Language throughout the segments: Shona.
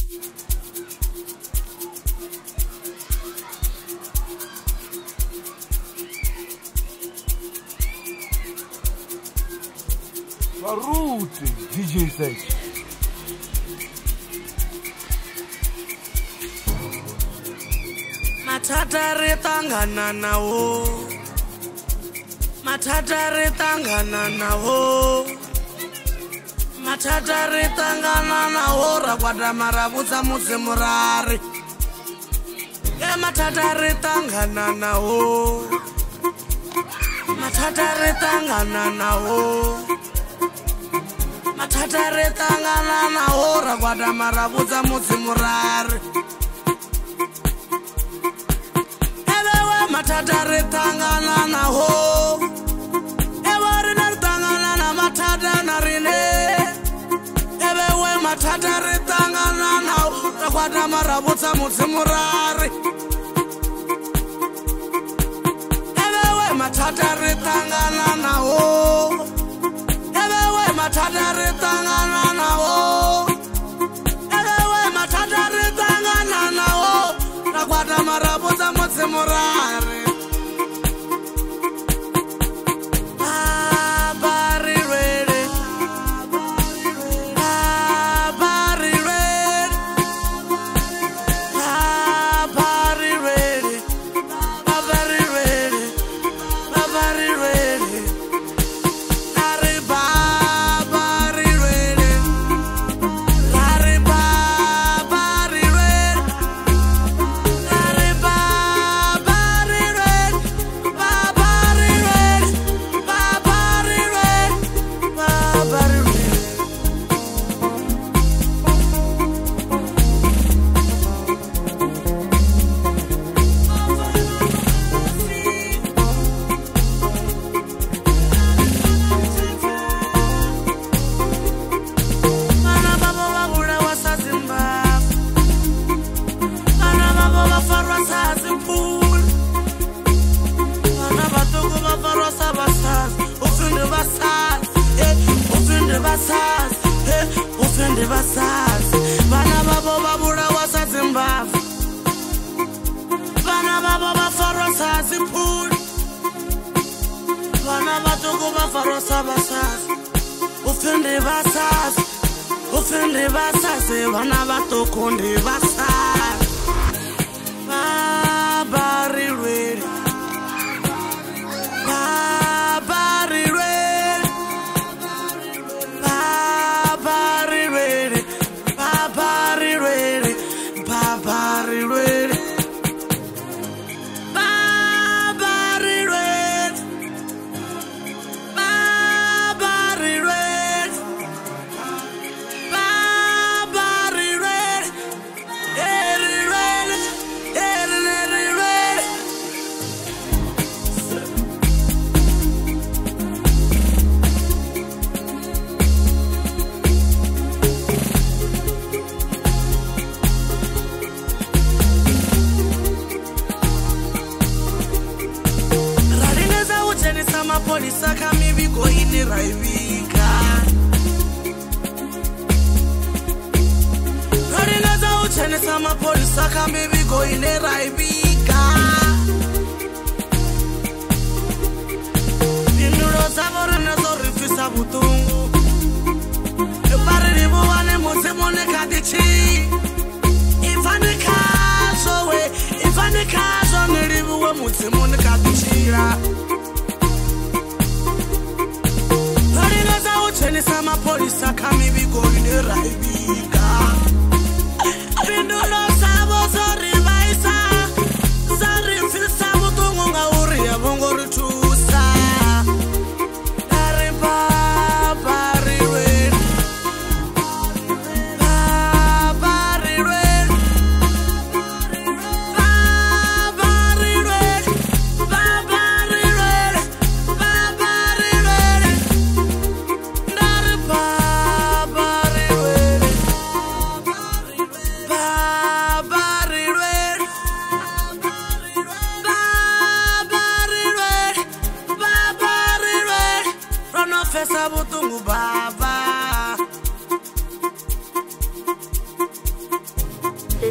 Baruti, DJ Sage. Matata retangana nawo. Matata retangana nawo. Matata retangana nawo. Rakwada marabutsa mutsemurari. Matata retangana nawo. Matata retangana nawo. Matata retangana nawo. Rakwada marabutsa mutsemurari. Matata retangana nawo. Ewa rina retangana na matata na rine. Ewe matata retangana nawo. Rakwada marabutsa mutsemurari. Ewe matata retangana nawo. Ewe matata retangana nawo. Ewe matata retangana nawo. Rakwada marabutsa mutsemurari.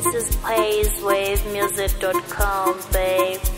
This is PaysWaveMusic.com, babe.